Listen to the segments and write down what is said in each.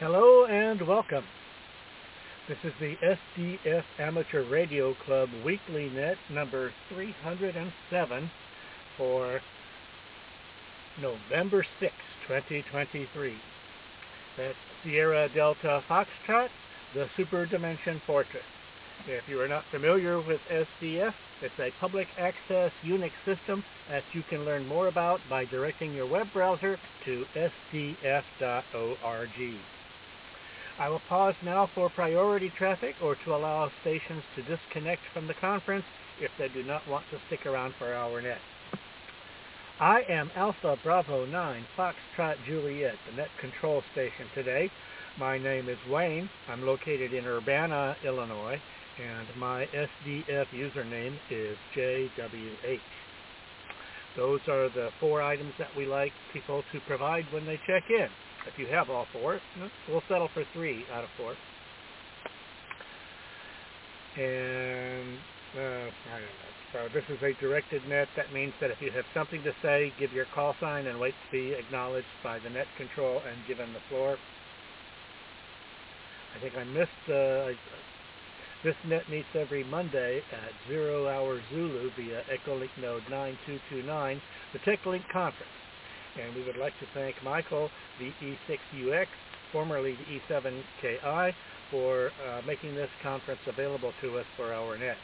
Hello and welcome. This is the SDF Amateur Radio Club Weekly Net number 307 for November 6, 2023. That's Sierra Delta Foxtrot, the Super Dimension Fortress. If you are not familiar with SDF, it's a public access Unix system that you can learn more about by directing your web browser to sdf.org. I will pause now for priority traffic or to allow stations to disconnect from the conference if they do not want to stick around for our net. I am Alpha Bravo 9 Foxtrot Juliet, the net control station today. My name is Wayne. I'm located in Urbana, Illinois, and my SDF username is JWH. Those are the 4 items that we like people to provide when they check in. If you have all 4, we'll settle for 3 out of 4. And so this is a directed net. That means that if you have something to say, give your call sign and wait to be acknowledged by the net control and given the floor. I think I missed this net meets every Monday at 0 hour Zulu via Echolink node 9229, the TechLink conference. And we would like to thank Michael, the E6UX, formerly the E7KI, for making this conference available to us for our net.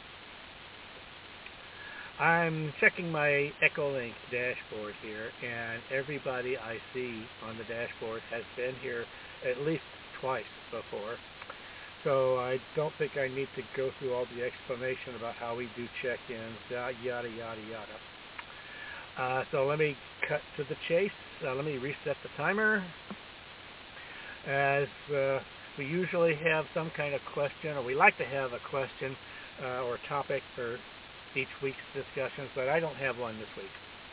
I'm checking my Echolink dashboard here, and everybody I see on the dashboard has been here at least twice before. So I don't think I need to go through all the explanation about how we do check-ins, yada, yada, yada. So let me cut to the chase. Let me reset the timer. As we usually have some kind of question, or we like to have a question or topic for each week's discussions, but I don't have one this week.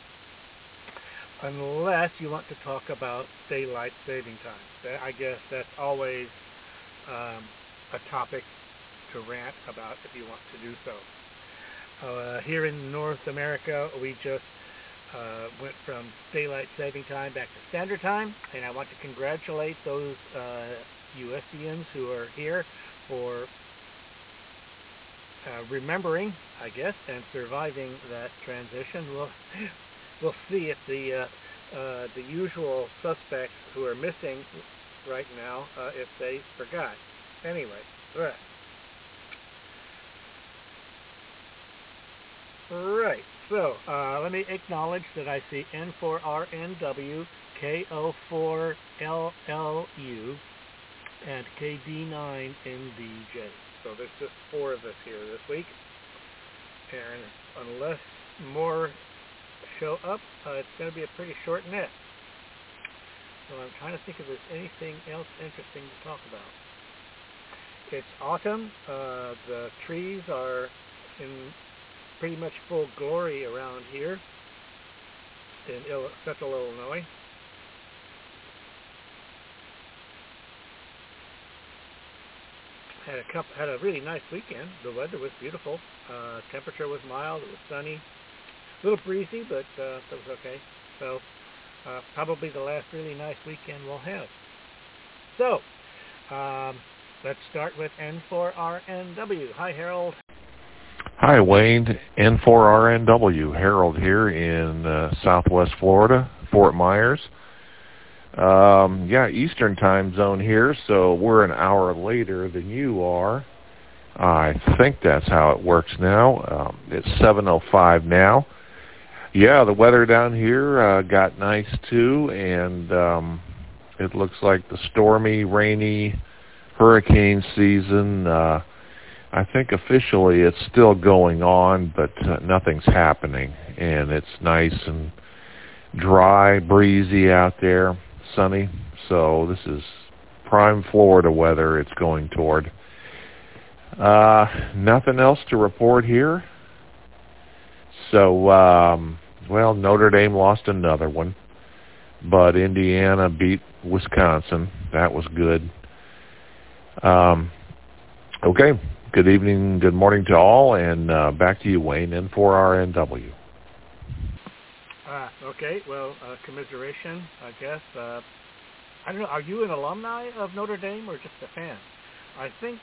Unless you want to talk about daylight saving time. I guess that's always a topic to rant about if you want to do so. Here in North America, we just went from daylight saving time back to standard time, and I want to congratulate those USians who are here for remembering, I guess, and surviving that transition. We'll see if the usual suspects who are missing right now, if they forgot. Anyway, right. So let me acknowledge that I see N4RNW, KO4LLU, and KD9NDJ. So there's just 4 of us here this week. And unless more show up, it's going to be a pretty short net. So I'm trying to think if there's anything else interesting to talk about. It's autumn. The trees are in pretty much full glory around here in Central Illinois. Had a really nice weekend. The weather was beautiful. Temperature was mild. It was sunny. A little breezy, but that was okay. So probably the last really nice weekend we'll have. So let's start with N4RNW. Hi, Harold. Hi, Wayne. N4RNW. Harold here in Southwest Florida, Fort Myers. Eastern time zone here, so we're an hour later than you are. I think that's how it works now. It's 7:05 now. Yeah, the weather down here got nice too, and it looks like the stormy, rainy hurricane season. I think officially it's still going on, but nothing's happening, and it's nice and dry, breezy out there, sunny. So this is prime Florida weather it's going toward. Nothing else to report here. So, Notre Dame lost another one, but Indiana beat Wisconsin. That was good. Okay. Good evening, good morning to all, and back to you, Wayne, N4RNW. Okay, well, commiseration, I guess. I don't know, are you an alumni of Notre Dame or just a fan? I think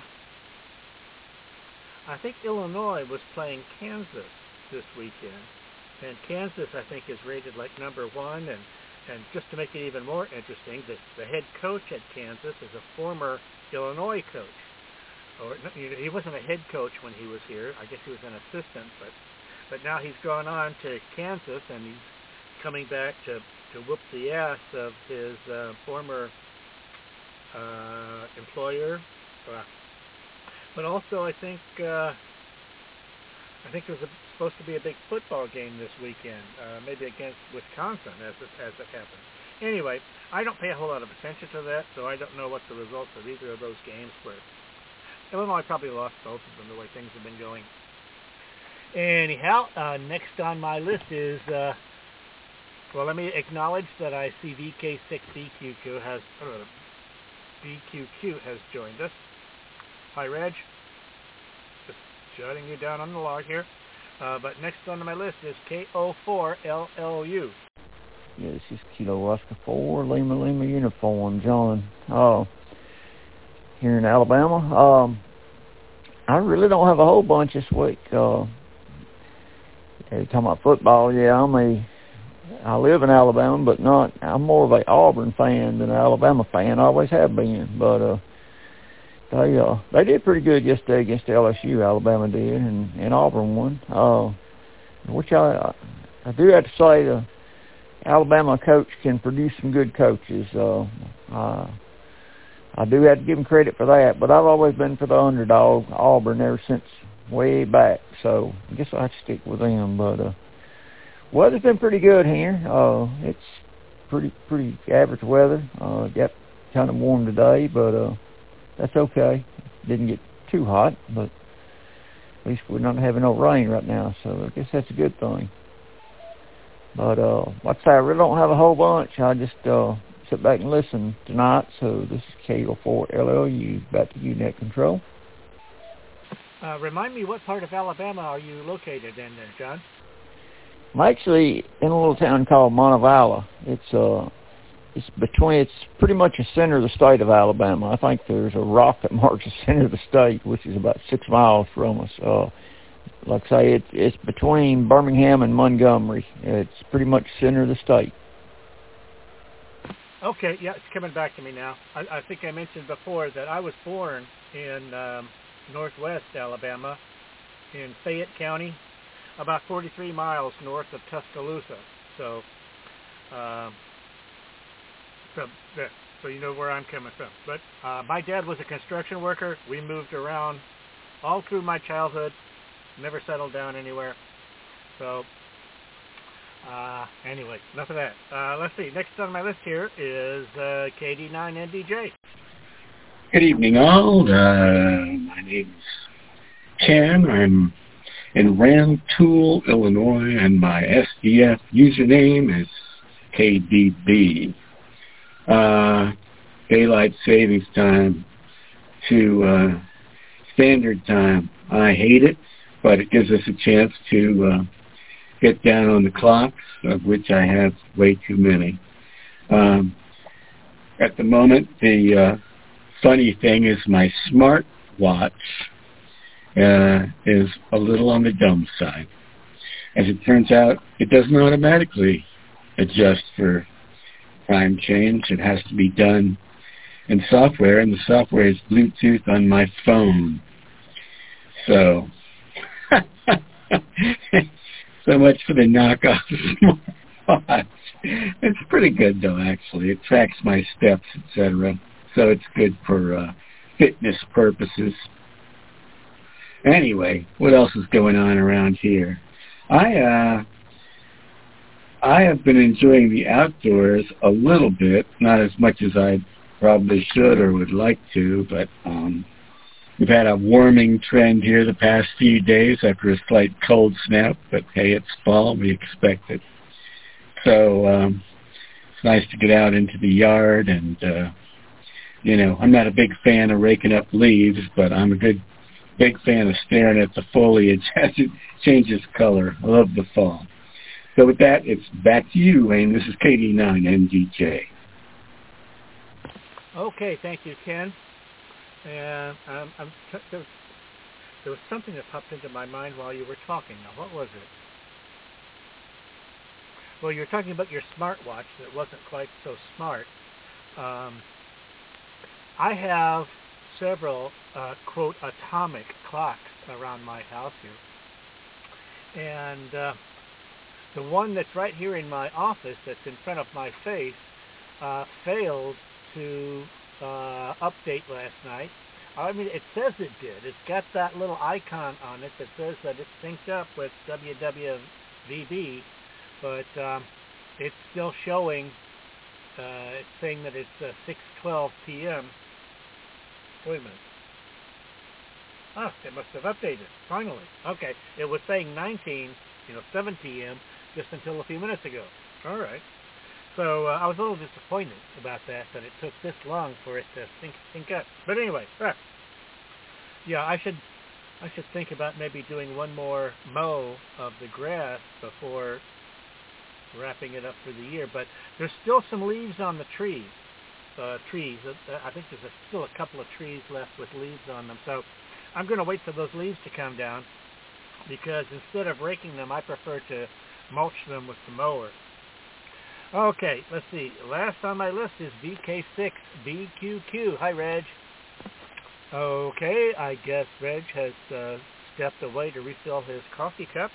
Illinois was playing Kansas this weekend, and Kansas, I think, is rated like number 1, and just to make it even more interesting, the head coach at Kansas is a former Illinois coach. Or he wasn't a head coach when he was here. I guess he was an assistant, but now he's gone on to Kansas, and he's coming back to whoop the ass of his former employer. But also, I think there's supposed to be a big football game this weekend, maybe against Wisconsin, as it happens. Anyway, I don't pay a whole lot of attention to that, so I don't know what the results of either of those games were. Illinois probably lost both of them the way things have been going. Anyhow, next on my list is, let me acknowledge that I see VK6BQQ has joined us. Hi, Reg. Just jotting you down on the log here. But next on my list is KO4LLU. Yeah, this is Kilo Oscar 4, Lima Uniform, John. Here in Alabama. I really don't have a whole bunch this week. Talking about football, yeah, I live in Alabama, but I'm more of an Auburn fan than an Alabama fan. I always have been. But they did pretty good yesterday against LSU. Alabama did, and Auburn won. Which I do have to say, the Alabama coach can produce some good coaches. I do have to give him credit for that, but I've always been for the underdog, Auburn, ever since way back. So I guess I'll have to stick with them. But weather's been pretty good here. It's pretty average weather. Got kind of warm today, but that's okay. Didn't get too hot, but at least we're not having no rain right now, so I guess that's a good thing. But like I say, I really don't have a whole bunch. I just sit back and listen tonight. So this is KO4LLU, back to you, Net Control. Remind me, what part of Alabama are you located in there, John? I'm actually in a little town called Montevallo. It's pretty much the center of the state of Alabama. I think there's a rock that marks the center of the state, which is about 6 miles from us. Like I say, it's between Birmingham and Montgomery. It's pretty much the center of the state. Okay, yeah, it's coming back to me now. I think I mentioned before that I was born in northwest Alabama, in Fayette County, about 43 miles north of Tuscaloosa. So you know where I'm coming from. But my dad was a construction worker. We moved around all through my childhood, never settled down anywhere. So anyway, enough of that. Let's see. Next on my list here is KD9NDJ. Good evening, all. My name's Ken. I'm in Rantoul, Illinois, and my SDF username is KDB. Daylight savings time to standard time. I hate it, but it gives us a chance to get down on the clocks, of which I have way too many. At the moment, the funny thing is my smartwatch is a little on the dumb side. As it turns out, it doesn't automatically adjust for time change. It has to be done in software, and the software is Bluetooth on my phone. So, so much for the knockoff smartwatch. It's pretty good, though, actually. It tracks my steps, etc. So it's good for fitness purposes. Anyway, what else is going on around here? I have been enjoying the outdoors a little bit, not as much as I probably should or would like to, but we've had a warming trend here the past few days after a slight cold snap, but hey, it's fall, we expect it. So it's nice to get out into the yard, and I'm not a big fan of raking up leaves, but I'm a big fan of staring at the foliage as it changes color. I love the fall. So with that, it's back to you, Wayne. This is KD9NDJ. Okay, thank you, Ken. And there was something that popped into my mind while you were talking. Now, what was it? Well, you were talking about your smartwatch that wasn't quite so smart. I have several, quote, atomic clocks around my house here. And the one that's right here in my office that's in front of my face failed to update last night. I mean, it says it did. It's got that little icon on it that says that it's synced up with WWVB, but it's still showing, it's saying that it's 6:12 p.m. Wait a minute. Ah, it must have updated, finally. Okay, it was saying 7 p.m. just until a few minutes ago. All right. So I was a little disappointed about that it took this long for it to sync up. But anyway, yeah, I should think about maybe doing one more mow of the grass before wrapping it up for the year. But there's still some leaves on the trees. I think there's still a couple of trees left with leaves on them. So I'm going to wait for those leaves to come down, because instead of raking them, I prefer to mulch them with the mower. Okay, let's see. Last on my list is VK6BQQ. Hi, Reg. Okay, I guess Reg has stepped away to refill his coffee cup.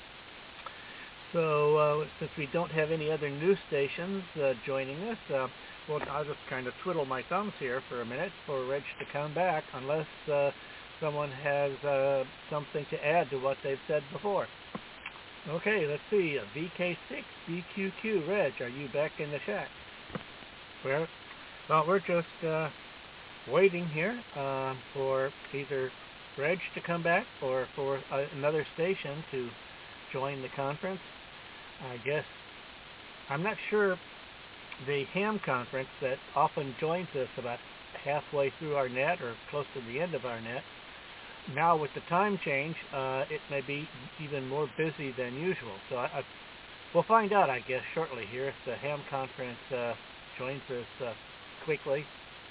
So since we don't have any other news stations joining us, well, I'll just kind of twiddle my thumbs here for a minute for Reg to come back, unless someone has something to add to what they've said before. Okay, let's see. VK6BQQ. Reg, are you back in the shack? Well, we're just waiting here for either Reg to come back or for another station to join the conference. I guess, I'm not sure, the ham conference that often joins us about halfway through our net or close to the end of our net, now with the time change, it may be even more busy than usual. So we'll find out, I guess, shortly here if the ham conference joins us quickly.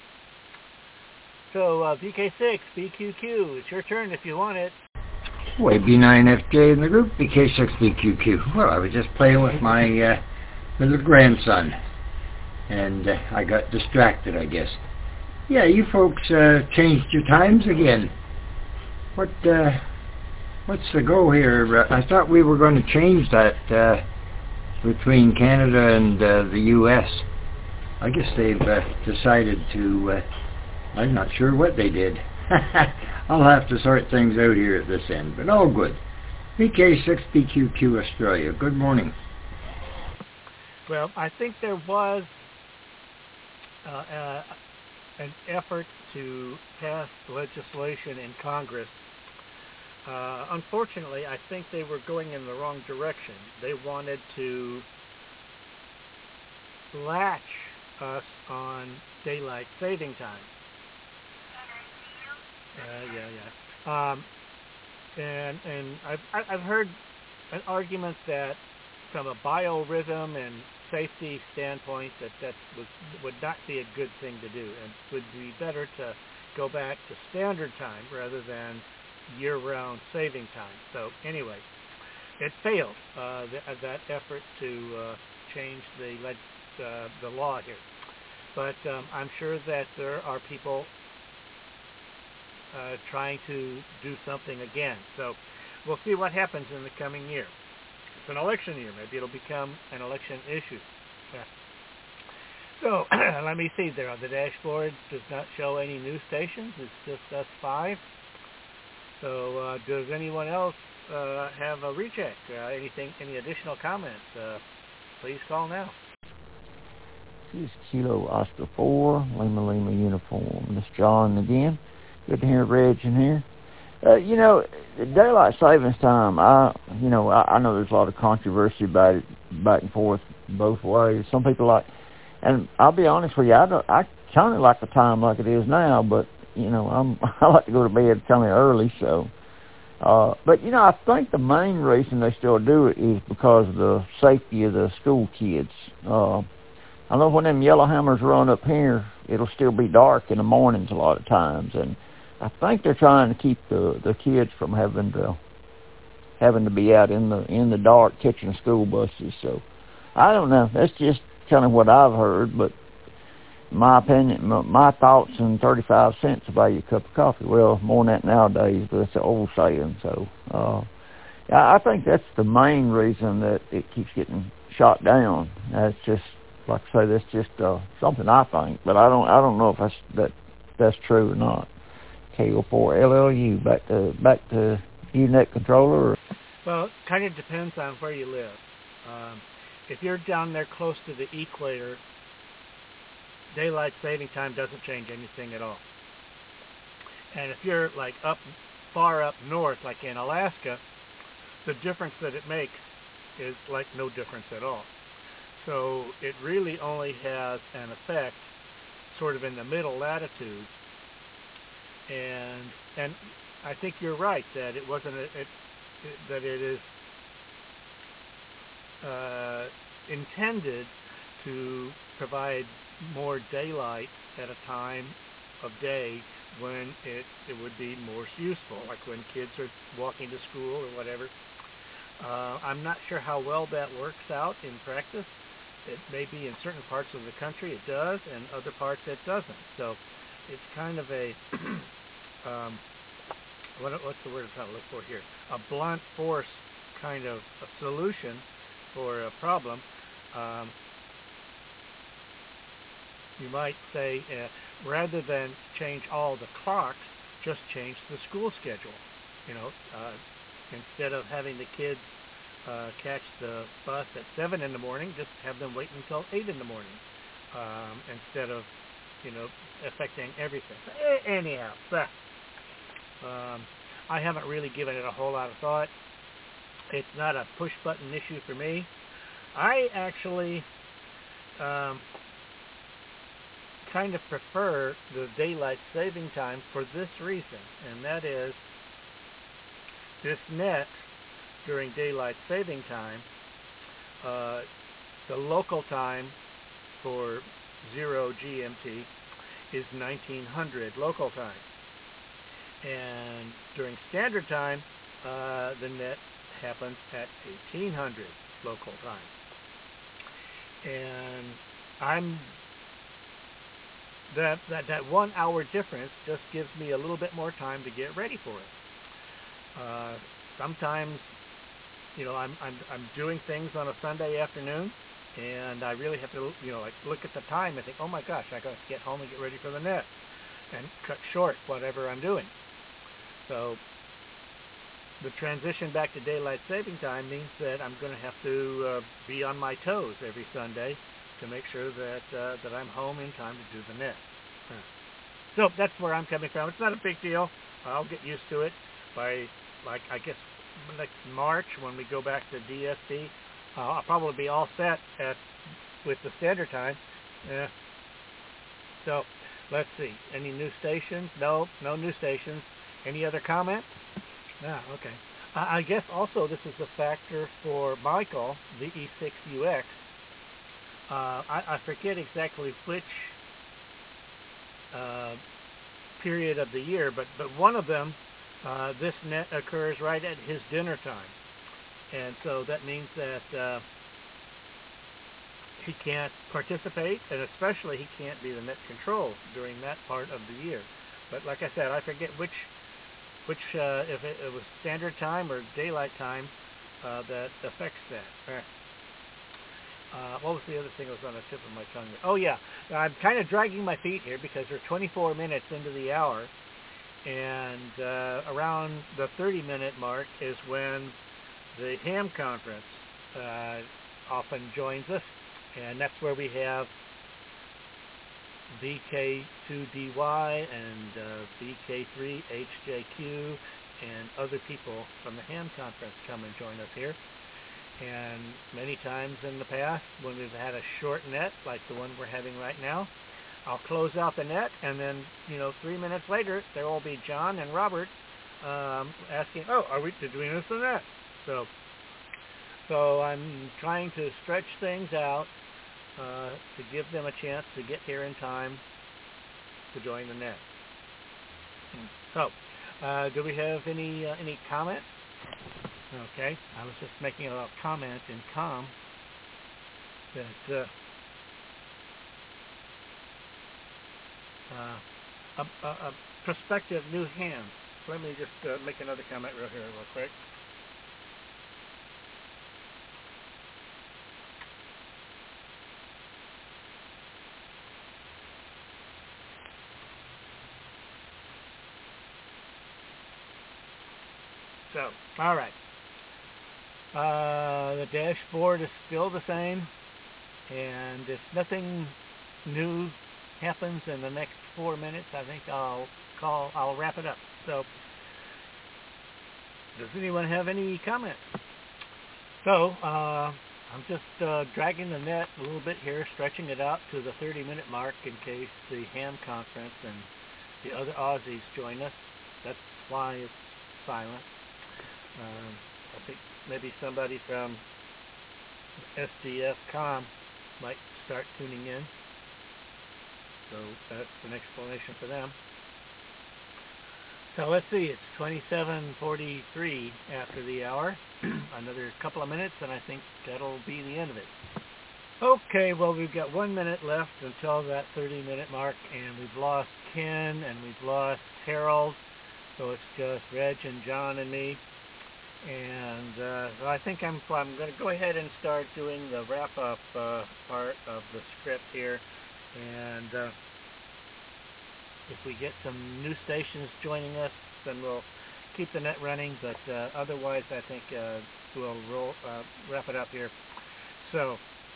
So VK6BQQ, it's your turn if you want it. B9FJ in the group, VK6BQQ. Well, I was just playing with my little grandson, and I got distracted, I guess. Yeah, you folks changed your times again. What's the go here? I thought we were going to change that between Canada and the U.S. I guess they've decided to, I'm not sure what they did. I'll have to sort things out here at this end, but all good. VK6BQQ Australia, good morning. Well, I think there was an effort to pass legislation in Congress. Unfortunately, I think they were going in the wrong direction. They wanted to latch us on daylight saving time. And I've heard an argument that from a biorhythm and safety standpoint that would not be a good thing to do, and would be better to go back to standard time rather than year-round saving time. So anyway, it failed, that effort to change the law here. But I'm sure that there are people trying to do something again. So we'll see what happens in the coming year. It's an election year. Maybe it'll become an election issue. Yeah. So let me see there. On the dashboard does not show any news stations. It's just us 5. So does anyone else have a recheck? Any additional comments? Please call now. This is Kilo Oscar 4, Lima uniform. This is John again. Good to hear Reg in here. Daylight savings time, I know there's a lot of controversy about it, back and forth both ways. Some people and I'll be honest with you, I kind of like the time like it is now, but I like to go to bed kind of early, so. But I think the main reason they still do it is because of the safety of the school kids. I know when them yellowhammers run up here, it'll still be dark in the mornings a lot of times, and I think they're trying to keep the kids from having to be out in the dark catching school buses. So I don't know. That's just kind of what I've heard, but my opinion, my thoughts, and 35 cents to buy you a cup of coffee. Well, more than that nowadays, but it's an old saying. So I think that's the main reason that it keeps getting shot down. That's just, like I say, that's just something I think, but I don't know if that's true or not. KO4LLU, back to you, net controller. Well, it kind of depends on where you live. If you're down there close to the equator, daylight saving time doesn't change anything at all. And if you're like far up north, like in Alaska, the difference that it makes is like no difference at all. So it really only has an effect sort of in the middle latitude. And I think you're right that it wasn't that it is intended to provide more daylight at a time of day when it would be more useful, like when kids are walking to school or whatever. I'm not sure how well that works out in practice. It may be in certain parts of the country it does, and other parts it doesn't. So it's kind of a what's the word I'm trying to look for here? A blunt force kind of a solution for a problem. You might say, rather than change all the clocks, just change the school schedule. Instead of having the kids catch the bus at 7 in the morning, just have them wait until 8 in the morning, instead of, affecting everything. Anyhow, I haven't really given it a whole lot of thought. It's not a push-button issue for me. I actually kind of prefer the daylight saving time for this reason, and that is this net during daylight saving time, the local time for 0 GMT is 1900 local time, and during standard time the net happens at 1800 local time, and that 1 hour difference just gives me a little bit more time to get ready for it. Sometimes, I'm doing things on a Sunday afternoon, and I really have to, look at the time and think, oh my gosh, I got to get home and get ready for the net, and cut short whatever I'm doing. So the transition back to daylight saving time means that I'm going to have to be on my toes every Sunday to make sure that I'm home in time to do the net. So that's where I'm coming from. It's not a big deal. I'll get used to it by, I guess, next March when we go back to DSP. I'll probably be all set with the standard time. So let's see. Any new stations? No new stations. Any other comment? No, okay. I guess also this is a factor for Michael, the E6UX. I forget exactly which period of the year, but one of them, this net occurs right at his dinner time, and so that means that he can't participate, and especially he can't be the net control during that part of the year. But like I said, I forget which if it was standard time or daylight time that affects that. What was the other thing that was on the tip of my tongue? Oh yeah, I'm kind of dragging my feet here because we're 24 minutes into the hour, and around the 30-minute mark is when the ham conference often joins us, and that's where we have VK2DY and VK3HJQ and other people from the ham conference come and join us here. And many times in the past, when we've had a short net, like the one we're having right now, I'll close out the net, and then, 3 minutes later, there will be John and Robert asking, did we miss the net? So I'm trying to stretch things out to give them a chance to get here in time to join the net. So, do we have any comments? Okay, I was just making a comment in COM that a prospective new hand. Let me just make another comment real quick. So, all right. The dashboard is still the same, and if nothing new happens in the next 4 minutes, I think I'll wrap it up. So, does anyone have any comments? So, I'm just dragging the net a little bit here, stretching it out to the 30-minute mark in case the ham conference and the other Aussies join us. That's why it's silent. I think maybe somebody from SDF.com might start tuning in. So that's an explanation for them. So let's see, it's 27:43 after the hour. Another couple of minutes, and I think that'll be the end of it. Okay, well, we've got 1 minute left until that 30-minute mark, and we've lost Ken, and we've lost Harold. So it's just Reg and John and me. And so I think I'm going to go ahead and start doing the wrap-up part of the script here. And if we get some new stations joining us, then we'll keep the net running. But otherwise, I think we'll wrap it up here. So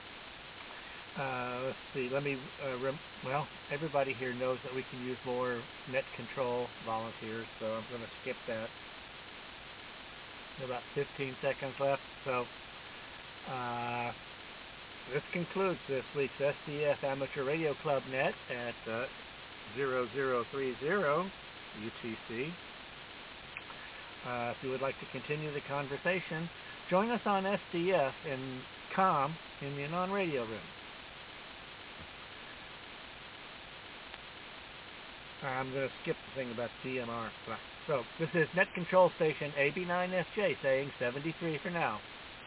let's see. Let me. Well, everybody here knows that we can use more net control volunteers, so I'm going to skip that. About 15 seconds left. So this concludes this week's SDF Amateur Radio Club net at 0030 UTC. If you would like to continue the conversation, join us on SDF in COM in the Anon Radio Room. I'm going to skip the thing about DMR. So this is Net Control Station AB9FJ saying 73 for now.